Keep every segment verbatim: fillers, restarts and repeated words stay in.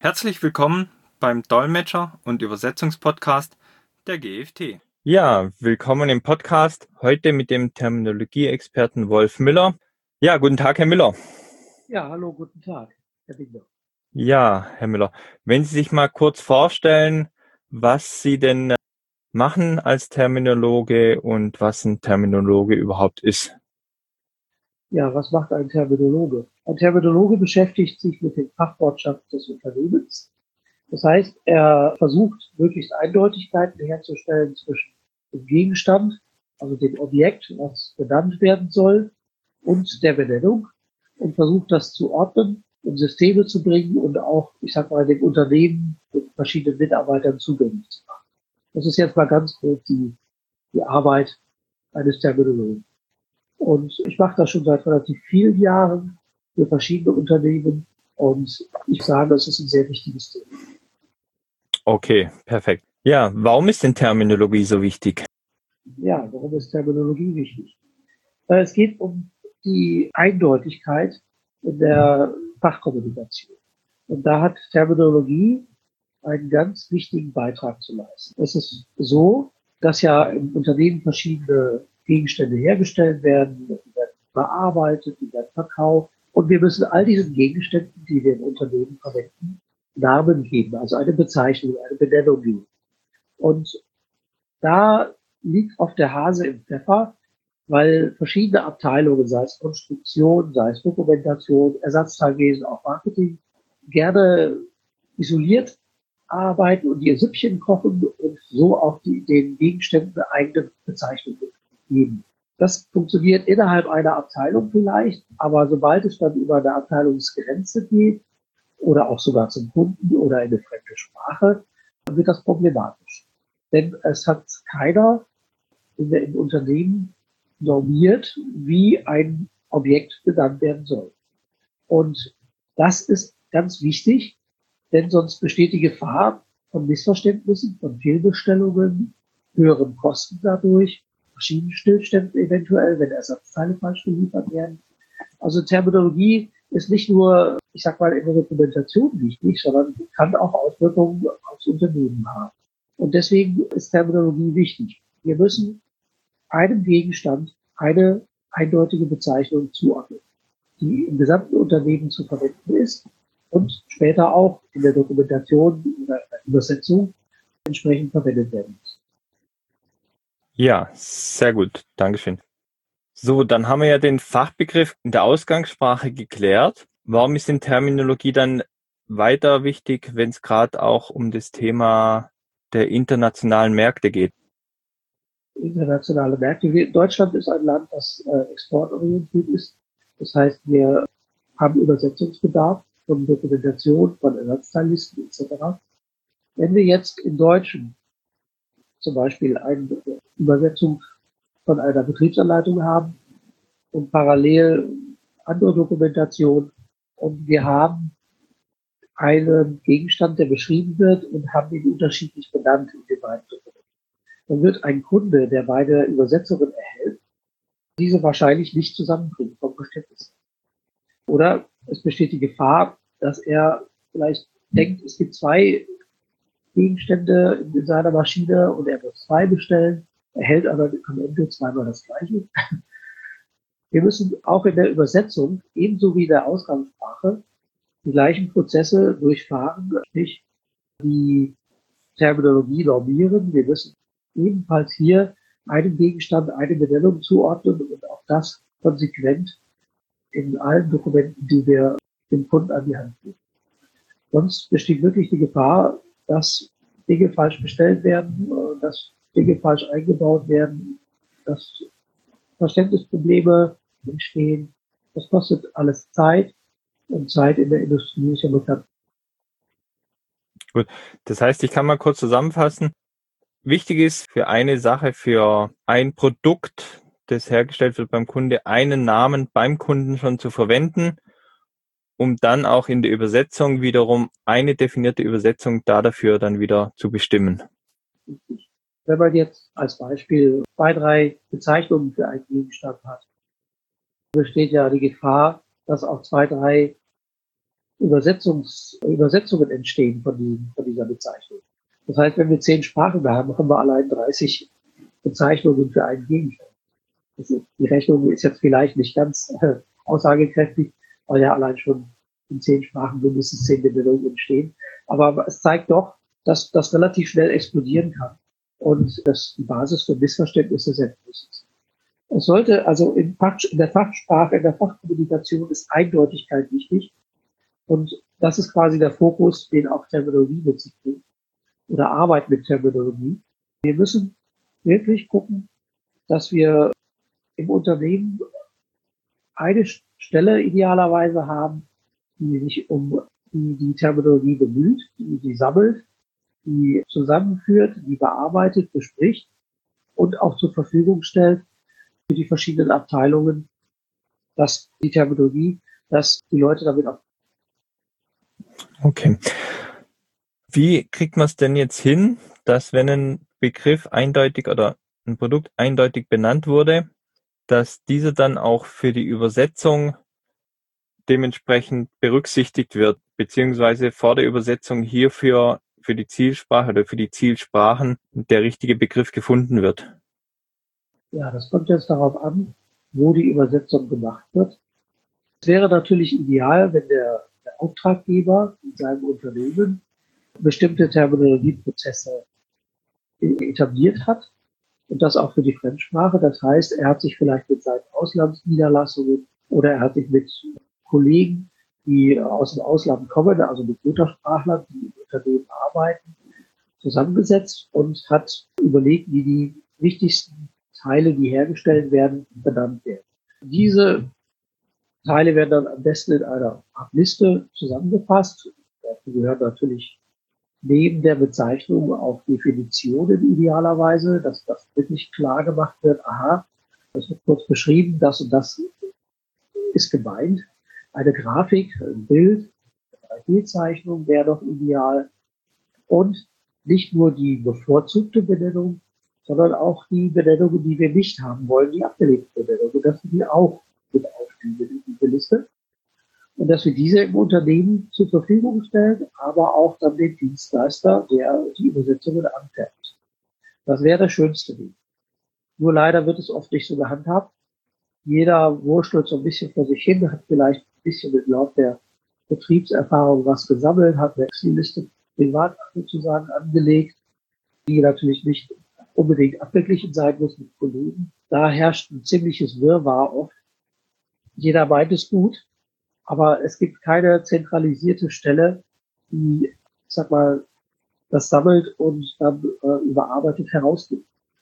Herzlich willkommen beim Dolmetscher- und Übersetzungspodcast der G F T. Ja, willkommen im Podcast, heute mit dem Terminologieexperten Wolf Müller. Ja, guten Tag, Herr Müller. Ja, hallo, guten Tag, Herr Binder. Ja, Herr Müller, wenn Sie sich mal kurz vorstellen, was Sie denn machen als Terminologe und was ein Terminologe überhaupt ist. Ja, was macht ein Terminologe? Ein Terminologe beschäftigt sich mit den Fachwortschaften des Unternehmens. Das heißt, er versucht, möglichst Eindeutigkeiten herzustellen zwischen dem Gegenstand, also dem Objekt, was benannt werden soll, und der Benennung und versucht, das zu ordnen, in Systeme zu bringen und auch, ich sag mal, dem Unternehmen, den verschiedenen Mitarbeitern zugänglich zu machen. Das ist jetzt mal ganz grob die, die Arbeit eines Terminologen. Und ich mache das schon seit relativ vielen Jahren für verschiedene Unternehmen und ich sage, es ist ein sehr wichtiges Thema. Okay, perfekt. Ja, warum ist denn Terminologie so wichtig? Ja, warum ist Terminologie wichtig? Weil es geht um die Eindeutigkeit in der Fachkommunikation. Und da hat Terminologie einen ganz wichtigen Beitrag zu leisten. Es ist so, dass ja im Unternehmen verschiedene Gegenstände hergestellt werden, die werden bearbeitet, die werden verkauft. Und wir müssen all diesen Gegenständen, die wir im Unternehmen verwenden, Namen geben, also eine Bezeichnung, eine Benennung geben. Und da liegt oft der Hase im Pfeffer, weil verschiedene Abteilungen, sei es Konstruktion, sei es Dokumentation, Ersatzteilwesen, auch Marketing, gerne isoliert arbeiten und ihr Süppchen kochen und so auch die, den Gegenständen eine eigene Bezeichnung geben. Das funktioniert innerhalb einer Abteilung vielleicht, aber sobald es dann über eine Abteilungsgrenze geht oder auch sogar zum Kunden oder in eine fremde Sprache, dann wird das problematisch. Denn es hat keiner in der, im Unternehmen normiert, wie ein Objekt benannt werden soll. Und das ist ganz wichtig, denn sonst besteht die Gefahr von Missverständnissen, von Fehlbestellungen, höheren Kosten dadurch, Maschinenstillständen eventuell, wenn Ersatzteile falsch geliefert werden. Also Terminologie ist nicht nur, ich sag mal, in der Dokumentation wichtig, sondern kann auch Auswirkungen aufs Unternehmen haben. Und deswegen ist Terminologie wichtig. Wir müssen einem Gegenstand eine eindeutige Bezeichnung zuordnen, die im gesamten Unternehmen zu verwenden ist und später auch in der Dokumentation oder in der Übersetzung entsprechend verwendet werden muss. Ja, sehr gut. Dankeschön. So, dann haben wir ja den Fachbegriff in der Ausgangssprache geklärt. Warum ist denn Terminologie dann weiter wichtig, wenn es gerade auch um das Thema der internationalen Märkte geht? Internationale Märkte. Deutschland ist ein Land, das äh, exportorientiert ist. Das heißt, wir haben Übersetzungsbedarf von Dokumentation, von Ersatzteillisten et cetera. Wenn wir jetzt im Deutschen zum Beispiel eine Übersetzung von einer Betriebsanleitung haben und parallel andere Dokumentation und wir haben einen Gegenstand, der beschrieben wird und haben ihn unterschiedlich benannt in den beiden Dokumenten, dann wird ein Kunde, der beide Übersetzungen erhält, diese wahrscheinlich nicht zusammenbringen vom Verständnis. Oder es besteht die Gefahr, dass er vielleicht denkt, es gibt zwei Gegenstände in seiner Maschine und er muss zwei bestellen, erhält aber am Ende zweimal das Gleiche. Wir müssen auch in der Übersetzung, ebenso wie in der Ausgangssprache, die gleichen Prozesse durchfahren, sprich die Terminologie normieren. Wir müssen ebenfalls hier einem Gegenstand eine Benennung zuordnen und auch das konsequent in allen Dokumenten, die wir dem Kunden an die Hand geben. Sonst besteht wirklich die Gefahr, dass Dinge falsch bestellt werden, dass Dinge falsch eingebaut werden, dass Verständnisprobleme entstehen. Das kostet alles Zeit und Zeit in der Industrie ist ja bekannt. Gut, das heißt, ich kann mal kurz zusammenfassen. Wichtig ist für eine Sache, für ein Produkt, das hergestellt wird beim Kunde, einen Namen beim Kunden schon zu verwenden, um dann auch in der Übersetzung wiederum eine definierte Übersetzung da dafür dann wieder zu bestimmen. Wenn man jetzt als Beispiel zwei, drei Bezeichnungen für einen Gegenstand hat, besteht ja die Gefahr, dass auch zwei, drei Übersetzungs, Übersetzungen entstehen von, die, von dieser Bezeichnung. Das heißt, wenn wir zehn Sprachen haben, haben wir allein dreißig Bezeichnungen für einen Gegenstand. Das ist, die Rechnung ist jetzt vielleicht nicht ganz äh, aussagekräftig, weil ja allein schon in zehn Sprachen mindestens zehn Benennungen entstehen. Aber es zeigt doch, dass das relativ schnell explodieren kann und dass die Basis für Missverständnisse sehr groß ist. Es sollte also in, Fach, in der Fachsprache, in der Fachkommunikation ist Eindeutigkeit wichtig. Und das ist quasi der Fokus, den auch Terminologie mit sich bringt oder Arbeit mit Terminologie. Wir müssen wirklich gucken, dass wir im Unternehmen eine Stelle idealerweise haben, die sich um die, die Terminologie bemüht, die sie sammelt, die zusammenführt, die bearbeitet, bespricht und auch zur Verfügung stellt für die verschiedenen Abteilungen, dass die Terminologie, dass die Leute damit auch. Okay. Wie kriegt man es denn jetzt hin, dass wenn ein Begriff eindeutig oder ein Produkt eindeutig benannt wurde, dass dieser dann auch für die Übersetzung dementsprechend berücksichtigt wird, beziehungsweise vor der Übersetzung hierfür für die Zielsprache oder für die Zielsprachen der richtige Begriff gefunden wird? Ja, das kommt jetzt darauf an, wo die Übersetzung gemacht wird. Es wäre natürlich ideal, wenn der, der Auftraggeber in seinem Unternehmen bestimmte Terminologieprozesse etabliert hat und das auch für die Fremdsprache. Das heißt, er hat sich vielleicht mit seinen Auslandsniederlassungen oder er hat sich mit Kollegen, die aus dem Ausland kommen, also mit Muttersprachlern, die im Unternehmen arbeiten, zusammengesetzt und hat überlegt, wie die wichtigsten Teile, die hergestellt werden, benannt werden. Diese Teile werden dann am besten in einer Art Liste zusammengefasst. Dazu gehören natürlich neben der Bezeichnung auch Definitionen idealerweise, dass das wirklich klar gemacht wird. Aha, das wird kurz beschrieben, das und das ist gemeint. Eine Grafik, ein Bild, eine drei D-Zeichnung wäre doch ideal. Und nicht nur die bevorzugte Benennung, sondern auch die Benennungen, die wir nicht haben wollen, die abgelehnten Benennungen, dass wir die auch mit aufnehmen in diese Liste. Und dass wir diese im Unternehmen zur Verfügung stellen, aber auch dann den Dienstleister, der die Übersetzungen anfertigt. Das wäre der schönste Weg. Nur leider wird es oft nicht so gehandhabt. Jeder wurschtelt so ein bisschen vor sich hin, hat vielleicht ein bisschen mit Lauf der Betriebserfahrung was gesammelt, hat eine Excel-Liste privat sozusagen angelegt, die natürlich nicht unbedingt abgeglichen sein muss mit Kollegen. Da herrscht ein ziemliches Wirrwarr oft. Jeder meint es gut, aber es gibt keine zentralisierte Stelle, die, ich sag mal, das sammelt und dann äh, überarbeitet herausgibt.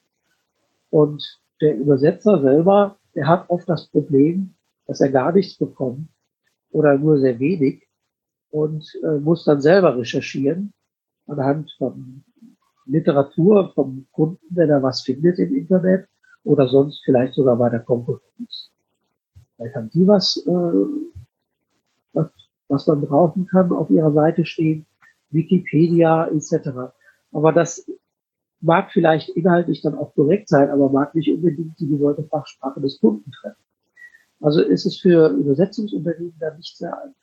Und der Übersetzer selber, der hat oft das Problem, dass er gar nichts bekommt oder nur sehr wenig und äh, muss dann selber recherchieren anhand von Literatur vom Kunden, wenn er was findet im Internet oder sonst vielleicht sogar bei der Konkurrenz. Vielleicht haben die was, äh, was, was man brauchen kann, auf ihrer Seite stehen, Wikipedia et cetera. Aber das mag vielleicht inhaltlich dann auch korrekt sein, aber mag nicht unbedingt die gewollte Fachsprache des Kunden treffen. Also ist es für Übersetzungsunternehmen dann nicht sehr einfach.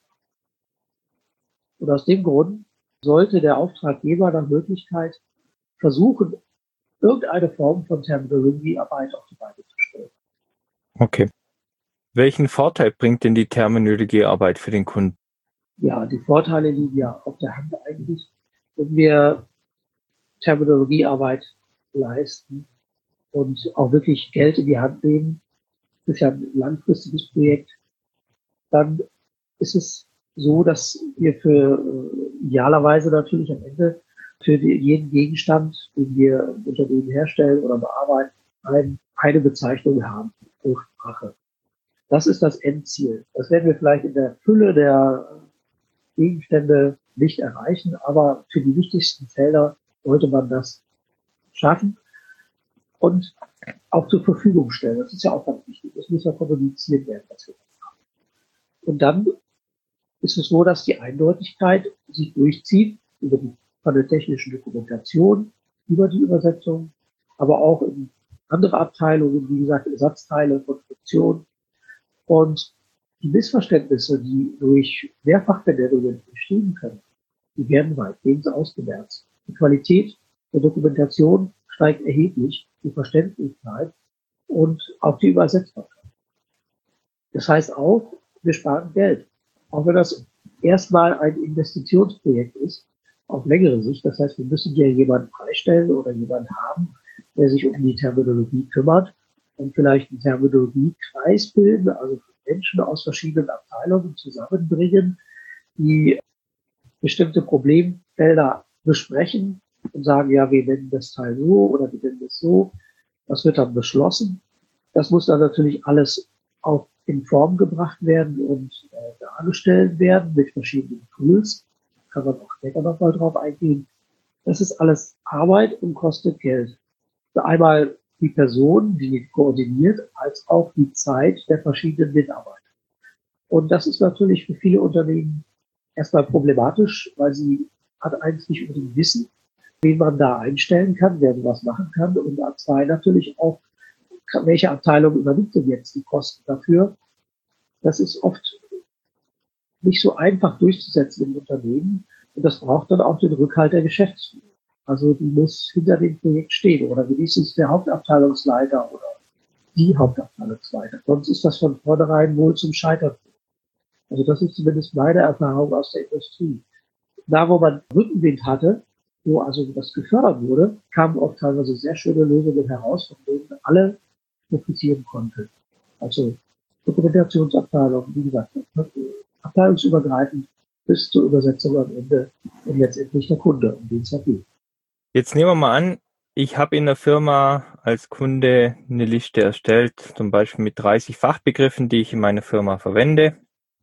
Und aus dem Grund sollte der Auftraggeber nach Möglichkeit versuchen, irgendeine Form von Terminologiearbeit auf die Beine zu stellen. Okay. Welchen Vorteil bringt denn die Terminologiearbeit für den Kunden? Ja, die Vorteile liegen ja auf der Hand eigentlich. Wenn wir Terminologiearbeit leisten und auch wirklich Geld in die Hand nehmen, das ist ja ein langfristiges Projekt, dann ist es so, dass wir für äh, idealerweise natürlich am Ende für die, jeden Gegenstand, den wir im Unternehmen herstellen oder bearbeiten, ein, eine Bezeichnung haben pro Sprache. Das ist das Endziel. Das werden wir vielleicht in der Fülle der Gegenstände nicht erreichen, aber für die wichtigsten Felder sollte man das schaffen und auch zur Verfügung stellen. Das ist ja auch ganz wichtig. Das muss ja kommuniziert werden, was wir haben. Und dann ist es so, dass die Eindeutigkeit sich durchzieht über die, von der technischen Dokumentation, über die Übersetzung, aber auch in andere Abteilungen, wie gesagt, Ersatzteile, Konstruktion. Und die Missverständnisse, die durch Mehrfachbenennungen entstehen können, die werden weitgehend ausgemerzt. Die Qualität der Dokumentation steigt erheblich, die Verständlichkeit und auch die Übersetzbarkeit. Das heißt auch, wir sparen Geld. Auch wenn das erstmal ein Investitionsprojekt ist, auf längere Sicht. Das heißt, wir müssen ja jemanden freistellen oder jemanden haben, der sich um die Terminologie kümmert und vielleicht einen Terminologiekreis bilden, also Menschen aus verschiedenen Abteilungen zusammenbringen, die bestimmte Problemfelder besprechen und sagen, ja, wir nennen das Teil so oder wir nennen das so. Das wird dann beschlossen. Das muss dann natürlich alles auch in Form gebracht werden und äh, dargestellt werden mit verschiedenen Tools. Da kann man auch später nochmal drauf eingehen. Das ist alles Arbeit und kostet Geld. Einmal die Person, die koordiniert, als auch die Zeit der verschiedenen Mitarbeiter. Und das ist natürlich für viele Unternehmen erstmal problematisch, weil sie hat eins nicht unbedingt wissen, wen man da einstellen kann, wer was machen kann. Und A zwei natürlich auch, welche Abteilung übernimmt denn jetzt die Kosten dafür? Das ist oft nicht so einfach durchzusetzen im Unternehmen. Und das braucht dann auch den Rückhalt der Geschäftsführung. Also die muss hinter dem Projekt stehen oder wenigstens der Hauptabteilungsleiter oder die Hauptabteilungsleiter. Sonst ist das von vornherein wohl zum Scheitern. Also das ist zumindest meine Erfahrung aus der Industrie. Da, wo man Rückenwind hatte, wo also das gefördert wurde, kamen auch teilweise sehr schöne Lösungen heraus, von denen alle profitieren konnten. Also Dokumentationsabteilung, wie gesagt, abteilungsübergreifend bis zur Übersetzung am Ende und letztendlich der Kunde, um den es ja geht. Jetzt nehmen wir mal an, ich habe in der Firma als Kunde eine Liste erstellt, zum Beispiel mit dreißig Fachbegriffen, die ich in meiner Firma verwende.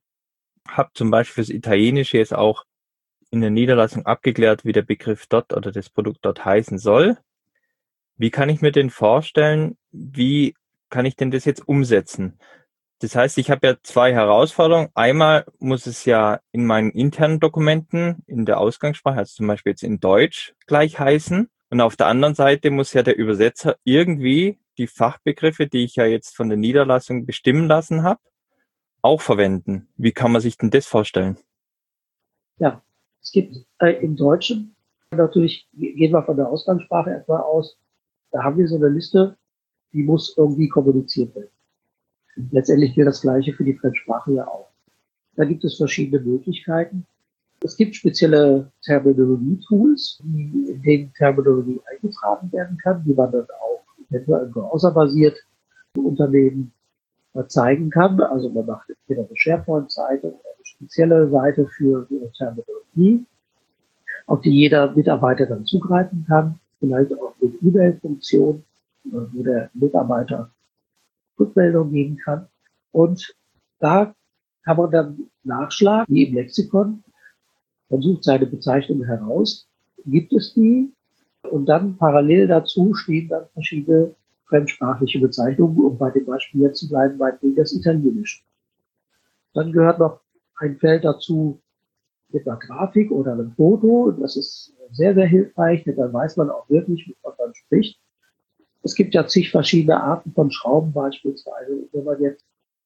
Habe zum Beispiel fürs Italienische jetzt auch in der Niederlassung abgeklärt, wie der Begriff dort oder das Produkt dort heißen soll. Wie kann ich mir denn vorstellen, wie kann ich denn das jetzt umsetzen? Das heißt, ich habe ja zwei Herausforderungen. Einmal muss es ja in meinen internen Dokumenten, in der Ausgangssprache, also zum Beispiel jetzt in Deutsch, gleich heißen. Und auf der anderen Seite muss ja der Übersetzer irgendwie die Fachbegriffe, die ich ja jetzt von der Niederlassung bestimmen lassen habe, auch verwenden. Wie kann man sich denn das vorstellen? Ja, es gibt äh, im Deutschen, natürlich gehen wir von der Ausgangssprache erstmal aus, da haben wir so eine Liste, die muss irgendwie kommuniziert werden. Letztendlich gilt das Gleiche für die Fremdsprache ja auch. Da gibt es verschiedene Möglichkeiten. Es gibt spezielle Terminologie-Tools, in denen Terminologie eingetragen werden kann, die man dann auch eventuell browserbasiert im Unternehmen zeigen kann. Also man macht entweder eine SharePoint-Seite oder eine spezielle Seite für Terminologie, auf die jeder Mitarbeiter dann zugreifen kann. Vielleicht auch mit E-Mail-Funktion, wo der Mitarbeiter Rückmeldung geben kann. Und da kann man dann nachschlagen, wie im Lexikon. Man sucht seine Bezeichnung heraus, gibt es die und dann parallel dazu stehen dann verschiedene fremdsprachliche Bezeichnungen, um bei dem Beispiel jetzt zu bleiben, meinetwegen das Italienische. Dann gehört noch ein Feld dazu mit einer Grafik oder einem Foto. Das ist sehr, sehr hilfreich, denn dann weiß man auch wirklich, wovon man spricht. Es gibt ja zig verschiedene Arten von Schrauben beispielsweise. Wenn man jetzt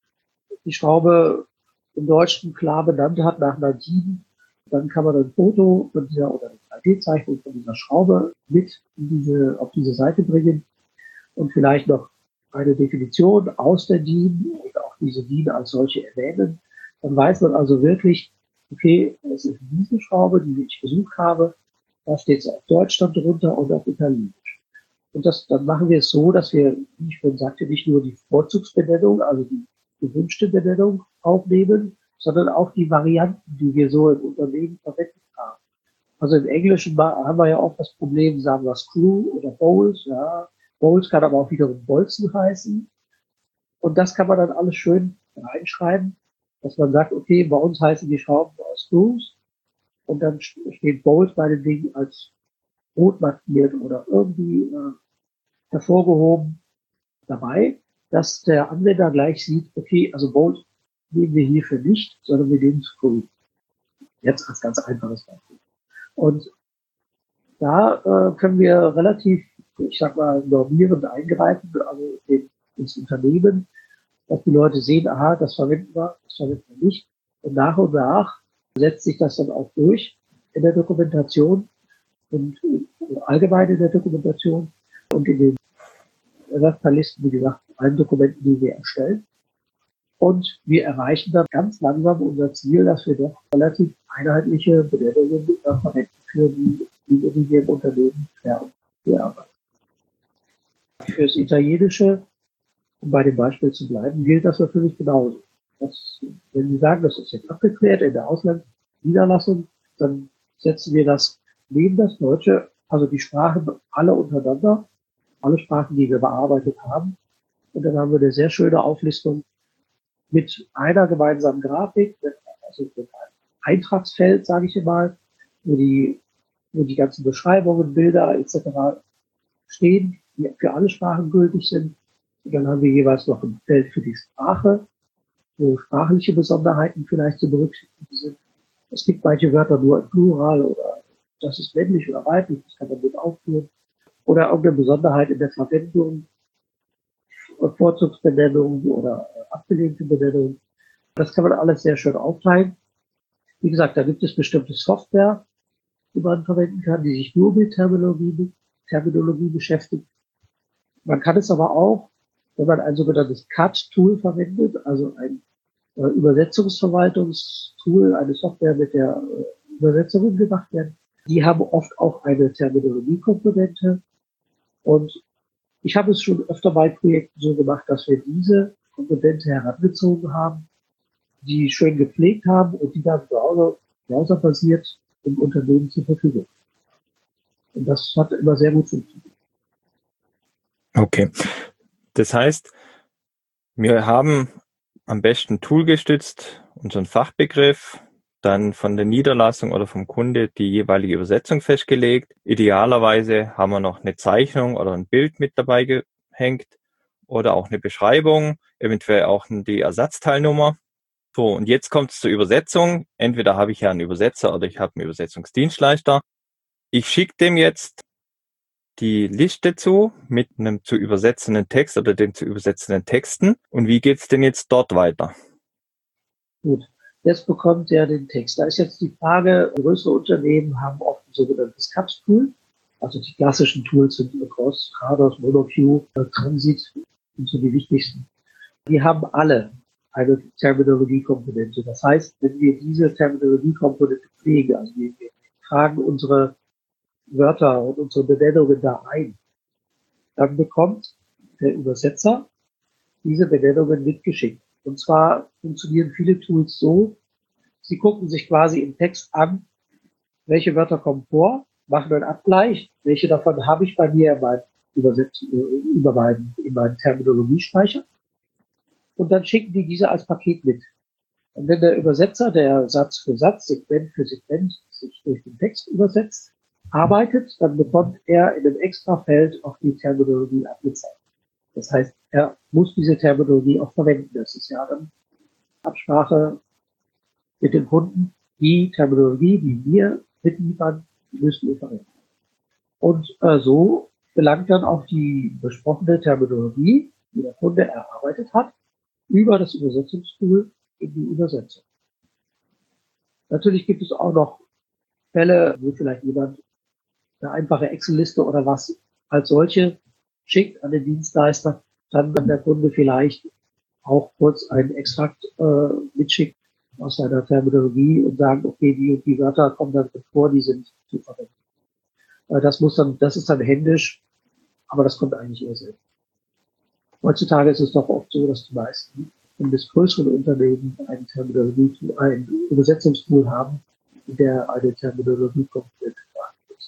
die Schraube im Deutschen klar benannt hat nach einer sieben, dann kann man ein Foto von dieser oder eine drei D-Zeichnung von dieser Schraube mit in diese, auf diese Seite bringen und vielleicht noch eine Definition aus der D I N und auch diese D I N als solche erwähnen. Dann weiß man also wirklich, okay, es ist diese Schraube, die ich gesucht habe, da steht es auf Deutsch dann drunter und auf Italienisch. Und das, dann machen wir es so, dass wir, wie ich schon sagte, nicht nur die Vorzugsbenennung, also die gewünschte Benennung aufnehmen, sondern auch die Varianten, die wir so im Unternehmen verwendet haben. Also im Englischen haben wir ja auch das Problem, sagen wir Screw oder Bowls, ja. Bowls kann aber auch wiederum Bolzen heißen. Und das kann man dann alles schön reinschreiben, dass man sagt, okay, bei uns heißen die Schrauben aus Screws. Und dann steht Bowls bei den Dingen als rot markiert oder irgendwie äh, hervorgehoben dabei, dass der Anwender gleich sieht, okay, also Bolt nehmen wir hierfür nicht, sondern wir nehmen Screw. Jetzt als ganz einfaches Beispiel. Und da äh, können wir relativ, ich sag mal, normierend eingreifen, also ins Unternehmen dass die Leute sehen, aha, das verwenden wir, das verwenden wir nicht. Und nach und nach setzt sich das dann auch durch in der Dokumentation und allgemein in der Dokumentation und in den Ersatzteillisten, wie gesagt, allen Dokumenten, die wir erstellen. Und wir erreichen dann ganz langsam unser Ziel, dass wir doch relativ einheitliche Benennungen verwenden für die Dinge, die wir im Unternehmen bearbeiten. Für das Italienische, um bei dem Beispiel zu bleiben, gilt das natürlich genauso. Das, wenn Sie sagen, das ist jetzt abgeklärt in der Auslandsniederlassung, dann setzen wir das neben das Deutsche, also die Sprachen alle untereinander, alle Sprachen, die wir bearbeitet haben. Und dann haben wir eine sehr schöne Auflistung mit einer gemeinsamen Grafik, also mit einem Eintragsfeld, sage ich mal, wo die, wo die ganzen Beschreibungen, Bilder et cetera stehen, die für alle Sprachen gültig sind. Und dann haben wir jeweils noch ein Feld für die Sprache, wo sprachliche Besonderheiten vielleicht zu berücksichtigen sind. Es gibt manche Wörter nur im Plural oder das ist männlich oder weiblich, das kann man mit aufführen. Oder irgendeine Besonderheit in der Verwendung, Vorzugsbenennung oder abgelehnte Benennung. Das kann man alles sehr schön aufteilen. Wie gesagt, da gibt es bestimmte Software, die man verwenden kann, die sich nur mit Terminologie, Terminologie beschäftigt. Man kann es aber auch, wenn man ein sogenanntes C A D-Tool verwendet, also ein äh, Übersetzungsverwaltungstool, eine Software, mit der äh, Übersetzungen gemacht werden, die haben oft auch eine Terminologiekomponente. Und ich habe es schon öfter bei Projekten so gemacht, dass wir diese Komponente herangezogen haben, die schön gepflegt haben und die dann browser, browserbasiert im Unternehmen zur Verfügung. Und das hat immer sehr gut funktioniert. Okay. Das heißt, wir haben am besten toolgestützt unseren Fachbegriff, dann von der Niederlassung oder vom Kunde die jeweilige Übersetzung festgelegt. Idealerweise haben wir noch eine Zeichnung oder ein Bild mit dabei gehängt oder auch eine Beschreibung, eventuell auch die Ersatzteilnummer. So, und jetzt kommt es zur Übersetzung. Entweder habe ich ja einen Übersetzer oder ich habe einen Übersetzungsdienstleister. Ich schicke dem jetzt die Liste zu mit einem zu übersetzenden Text oder den zu übersetzenden Texten. Und wie geht's denn jetzt dort weiter? Gut, jetzt bekommt er den Text. Da ist jetzt die Frage, größere Unternehmen haben oft ein sogenanntes C A D-Tool. Also die klassischen Tools sind Lacrosse, Trados, Monoq, Transit sind so die wichtigsten. Die haben alle eine Terminologiekomponente. Das heißt, wenn wir diese Terminologiekomponente pflegen, also wir, wir tragen unsere Wörter und unsere Benennungen da ein, dann bekommt der Übersetzer diese Benennungen mitgeschickt. Und zwar funktionieren viele Tools so, sie gucken sich quasi im Text an, welche Wörter kommen vor, machen einen Abgleich, welche davon habe ich bei mir in meinem Übersetzung, über meinen, in meinem Terminologiespeicher. Und dann schicken die diese als Paket mit. Und wenn der Übersetzer, der Satz für Satz, Segment für Segment sich durch den Text übersetzt, arbeitet, dann bekommt er in einem extra Feld auch die Terminologie angezeigt. Das heißt, er muss diese Terminologie auch verwenden. Das ist ja dann Absprache mit dem Kunden. Die Terminologie, die wir mitliefern, die müssen wir verwenden. Und äh, so gelangt dann auch die besprochene Terminologie, die der Kunde erarbeitet hat, über das Übersetzungstool in die Übersetzung. Natürlich gibt es auch noch Fälle, wo vielleicht jemand eine einfache Excel-Liste oder was als solche schickt an den Dienstleister, dann kann der Kunde vielleicht auch kurz einen Extrakt äh, mitschickt aus seiner Terminologie und sagen, okay, die und die Wörter kommen dann vor, die sind zu verwenden. Äh, das muss dann, das ist dann händisch, aber das kommt eigentlich eher selten. Heutzutage ist es doch oft so, dass die meisten in des größeren Unternehmen ein Terminologie, ein Übersetzungstool haben, in der eine Terminologie komplett ist.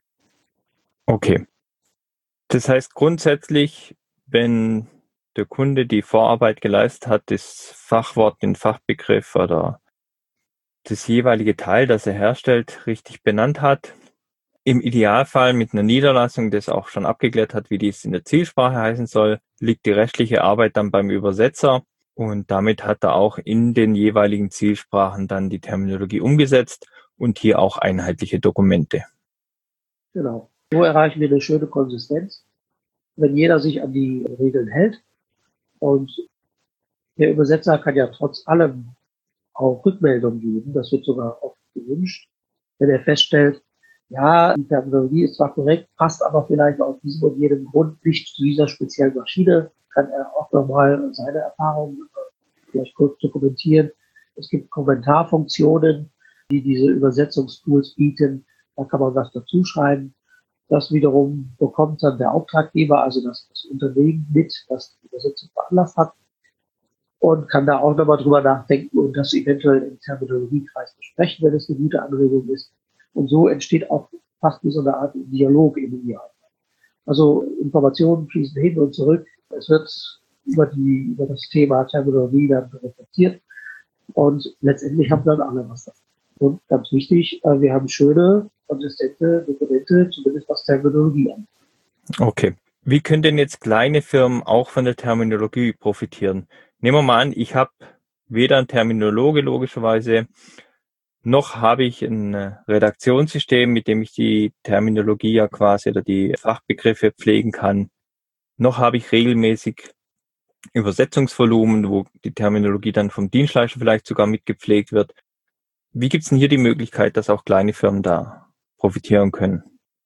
Okay. Das heißt grundsätzlich, wenn der Kunde die Vorarbeit geleistet hat, das Fachwort, den Fachbegriff oder das jeweilige Teil, das er herstellt, richtig benannt hat, im Idealfall mit einer Niederlassung, das auch schon abgeklärt hat, wie dies in der Zielsprache heißen soll, liegt die restliche Arbeit dann beim Übersetzer und damit hat er auch in den jeweiligen Zielsprachen dann die Terminologie umgesetzt und hier auch einheitliche Dokumente. Genau. So erreichen wir eine schöne Konsistenz, wenn jeder sich an die Regeln hält und Der Übersetzer kann ja trotz allem auch Rückmeldungen geben. Das wird sogar oft gewünscht, wenn er feststellt, ja, die Terminologie ist zwar korrekt, passt aber vielleicht aus diesem und jenem Grund nicht zu dieser speziellen Maschine, kann er auch nochmal seine Erfahrungen vielleicht kurz dokumentieren. Es gibt Kommentarfunktionen, die diese Übersetzungstools bieten. Da kann man was dazu schreiben. Das wiederum bekommt dann der Auftraggeber, also das, das Unternehmen mit, das die Übersetzung veranlasst hat, und kann da auch nochmal drüber nachdenken und das eventuell im Terminologiekreis besprechen, wenn es eine gute Anregung ist. Und so entsteht auch fast wie so eine Art Dialog im Ideal. Also Informationen fließen hin und zurück. Es wird über die, über das Thema Terminologie dann reflektiert. Und letztendlich haben dann alle was davon. Und ganz wichtig, wir haben schöne, konsistente Dokumente, zumindest was Terminologie angeht. Okay. Wie können denn jetzt kleine Firmen auch von der Terminologie profitieren? Nehmen wir mal an, ich habe weder einen Terminologe logischerweise, noch habe ich ein Redaktionssystem, mit dem ich die Terminologie ja quasi oder die Fachbegriffe pflegen kann. Noch habe ich regelmäßig Übersetzungsvolumen, wo die Terminologie dann vom Dienstleister vielleicht sogar mitgepflegt wird. Wie gibt es denn hier die Möglichkeit, dass auch kleine Firmen da profitieren können?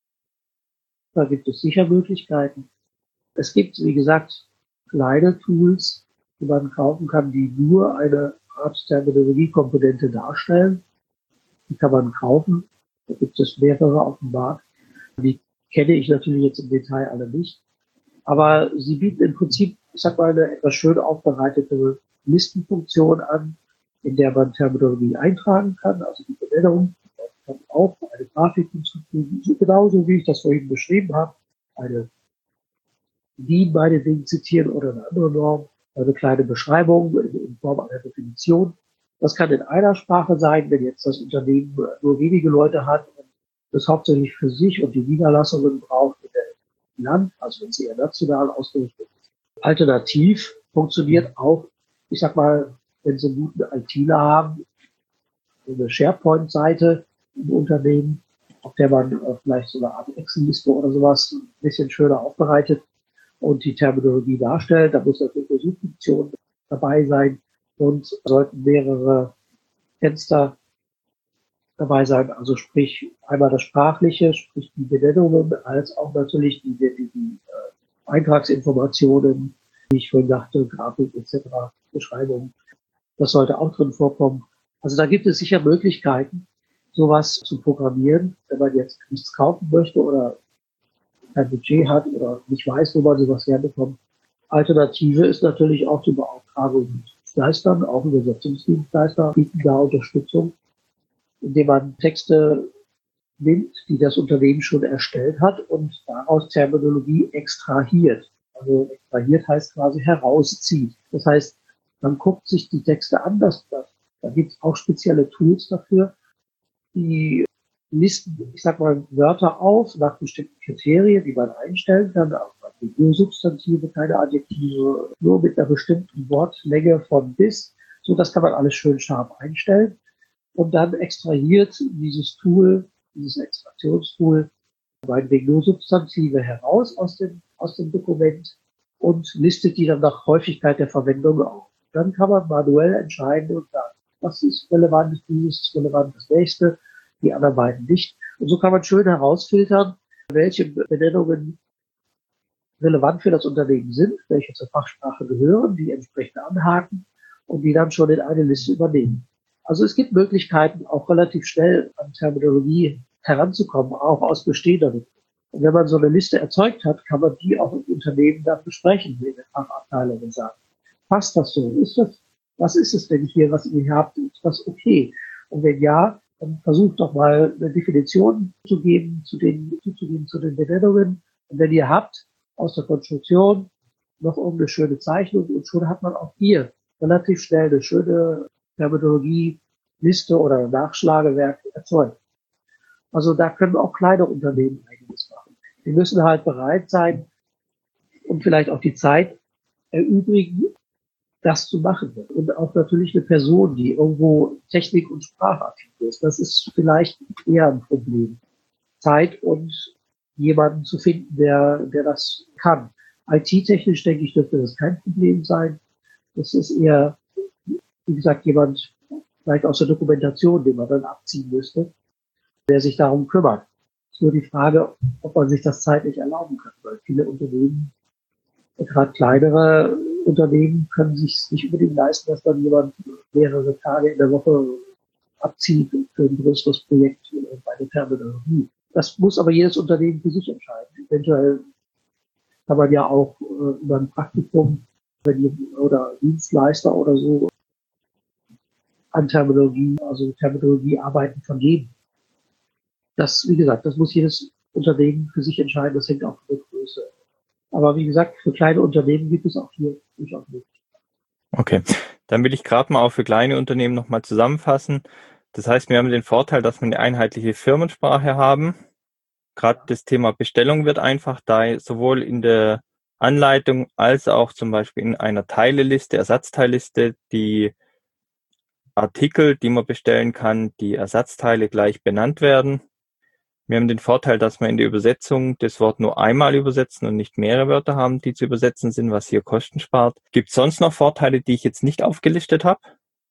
Da gibt es sicher Möglichkeiten. Es gibt, wie gesagt, kleine Tools, die man kaufen kann, die nur eine Art Terminologiekomponente darstellen. Die kann man kaufen. Da gibt es mehrere auf dem Markt. Die kenne ich natürlich jetzt im Detail alle nicht. Aber sie bieten im Prinzip, ich sag mal, eine etwas schön aufbereitete Listenfunktion an, in der man Terminologie eintragen kann, also die Benennung. Man kann auch eine Grafik hinzufügen, so genauso wie ich das vorhin beschrieben habe. Eine D I N meinetwegen zitieren oder eine andere Norm, eine kleine Beschreibung in Form einer Definition. Das kann in einer Sprache sein, wenn jetzt das Unternehmen nur wenige Leute hat und das hauptsächlich für sich und die Niederlassungen braucht in der Land, also wenn es eher national ausgerichtet ist. Alternativ funktioniert auch, ich sag mal, wenn Sie einen guten ITler haben, eine SharePoint-Seite im Unternehmen, auf der man vielleicht so eine Art Excel-Liste oder sowas ein bisschen schöner aufbereitet und die Terminologie darstellt. Da muss natürlich eine Suchfunktion dabei sein und sollten mehrere Fenster dabei sein. Also sprich einmal das Sprachliche, sprich die Benennungen, als auch natürlich die, die, die äh, Eintragsinformationen, wie ich vorhin dachte, Grafik et cetera, Beschreibung. Das sollte auch drin vorkommen. Also da gibt es sicher Möglichkeiten, sowas zu programmieren, wenn man jetzt nichts kaufen möchte oder kein Budget hat oder nicht weiß, wo man sowas herbekommt. Alternative ist natürlich auch die Beauftragung mit Dienstleistern, auch Übersetzungsdienstleister bieten da Unterstützung, indem man Texte nimmt, die das Unternehmen schon erstellt hat und daraus Terminologie extrahiert. Also extrahiert heißt quasi herauszieht. Das heißt, man guckt sich die Texte an, das, das, da gibt es auch spezielle Tools dafür, die listen, ich sag mal, Wörter auf nach bestimmten Kriterien, die man einstellen kann, also nur Substantive, keine Adjektive, nur mit einer bestimmten Wortlänge von bis. So, das kann man alles schön scharf einstellen. Und dann extrahiert dieses Tool, dieses Extraktionstool, meinetwegen nur Substantive heraus aus dem, aus dem Dokument und listet die dann nach Häufigkeit der Verwendung auf. Dann kann man manuell entscheiden und sagen, was ist relevant, dieses ist relevant, das nächste, die anderen beiden nicht. Und so kann man schön herausfiltern, welche Benennungen relevant für das Unternehmen sind, welche zur Fachsprache gehören, die entsprechend anhaken und die dann schon in eine Liste übernehmen. Also es gibt Möglichkeiten, auch relativ schnell an Terminologie heranzukommen, auch aus bestehenden. Und wenn man so eine Liste erzeugt hat, kann man die auch im Unternehmen dann besprechen, in der Fachabteilung und sagen, passt das so? Ist das, was ist es denn hier, was ihr hier habt? Ist das okay? Und wenn ja, dann versucht doch mal eine Definition zu geben, zu den, zuzugeben zu den Benennungen. Und wenn ihr habt, aus der Konstruktion noch irgendeine schöne Zeichnung und schon hat man auch hier relativ schnell eine schöne Terminologie-Liste oder ein Nachschlagewerk erzeugt. Also da können auch kleine Unternehmen einiges machen. Die müssen halt bereit sein und vielleicht auch die Zeit erübrigen, das zu machen. Und auch natürlich eine Person, die irgendwo Technik- und Sprachaffin ist. Das ist vielleicht eher ein Problem. Zeit und jemanden zu finden, der, der das kann. I T-technisch, denke ich, dürfte das kein Problem sein. Das ist eher, wie gesagt, jemand vielleicht aus der Dokumentation, den man dann abziehen müsste, der sich darum kümmert. Es ist nur die Frage, ob man sich das zeitlich erlauben kann, weil viele Unternehmen, gerade kleinere Unternehmen, können sich nicht unbedingt leisten, dass dann jemand mehrere Tage in der Woche abzieht für ein größeres Projekt bei der Terminologie. Das muss aber jedes Unternehmen für sich entscheiden. Eventuell kann man ja auch äh, über ein Praktikum wenn die, oder Dienstleister oder so an Terminologie, also Terminologie arbeiten von jedem. Das, wie gesagt, das muss jedes Unternehmen für sich entscheiden. Das hängt auch von der Größe. Aber wie gesagt, für kleine Unternehmen gibt es auch hier durchaus Möglichkeiten. Okay, dann will ich gerade mal auch für kleine Unternehmen nochmal zusammenfassen. Das heißt, wir haben den Vorteil, dass wir eine einheitliche Firmensprache haben. Gerade das Thema Bestellung wird einfach, da sowohl in der Anleitung als auch zum Beispiel in einer Teileliste, Ersatzteilliste, die Artikel, die man bestellen kann, die Ersatzteile gleich benannt werden. Wir haben den Vorteil, dass wir in der Übersetzung das Wort nur einmal übersetzen und nicht mehrere Wörter haben, die zu übersetzen sind, was hier Kosten spart. Gibt es sonst noch Vorteile, die ich jetzt nicht aufgelistet habe?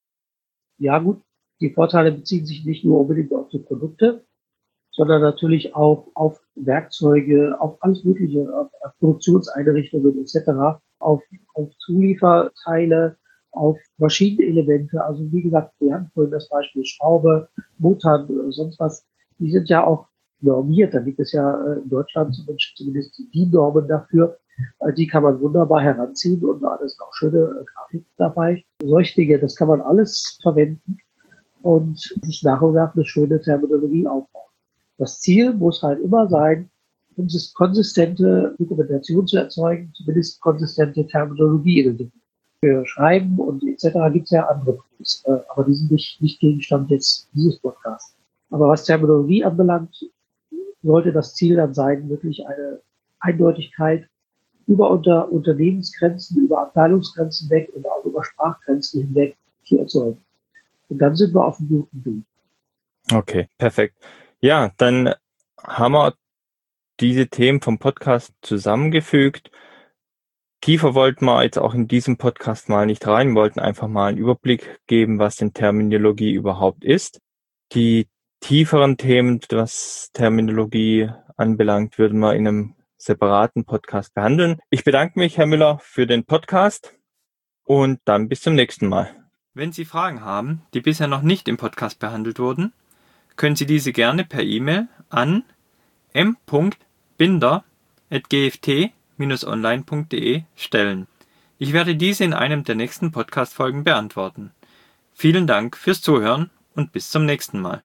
Ja gut, die Vorteile beziehen sich nicht nur unbedingt auf die Produkte, sondern natürlich auch auf Werkzeuge, auf alles Mögliche, auf, auf Produktionseinrichtungen et cetera, auf, auf Zulieferteile, auf Maschinenelemente. Also wie gesagt, wir haben vorhin das Beispiel Schraube, Motoren oder sonst was. Die sind ja auch normiert. Da gibt es ja in Deutschland zumindest die Normen dafür. Die kann man wunderbar heranziehen und da ist auch schöne Grafik dabei. Solche Dinge, das kann man alles verwenden und sich nach und nach eine schöne Terminologie aufbauen. Das Ziel muss halt immer sein, konsistente Dokumentation zu erzeugen, zumindest konsistente Terminologie in den Für Schreiben und et cetera gibt es ja andere Tools, aber die sind nicht, nicht Gegenstand jetzt dieses Podcasts. Aber was Terminologie anbelangt, sollte das Ziel dann sein, wirklich eine Eindeutigkeit über unter Unternehmensgrenzen, über Abteilungsgrenzen weg und auch über Sprachgrenzen hinweg zu erzeugen. Und dann sind wir auf einem guten Weg. Okay, perfekt. Ja, dann haben wir diese Themen vom Podcast zusammengefügt. Tiefer wollten wir jetzt auch in diesem Podcast mal nicht rein, wollten einfach mal einen Überblick geben, was denn Terminologie überhaupt ist. Die tieferen Themen, was Terminologie anbelangt, würden wir in einem separaten Podcast behandeln. Ich bedanke mich, Herr Müller, für den Podcast und dann bis zum nächsten Mal. Wenn Sie Fragen haben, die bisher noch nicht im Podcast behandelt wurden, können Sie diese gerne per E-Mail an m punkt binder at g f t dash online punkt d e stellen. Ich werde diese in einem der nächsten Podcast-Folgen beantworten. Vielen Dank fürs Zuhören und bis zum nächsten Mal.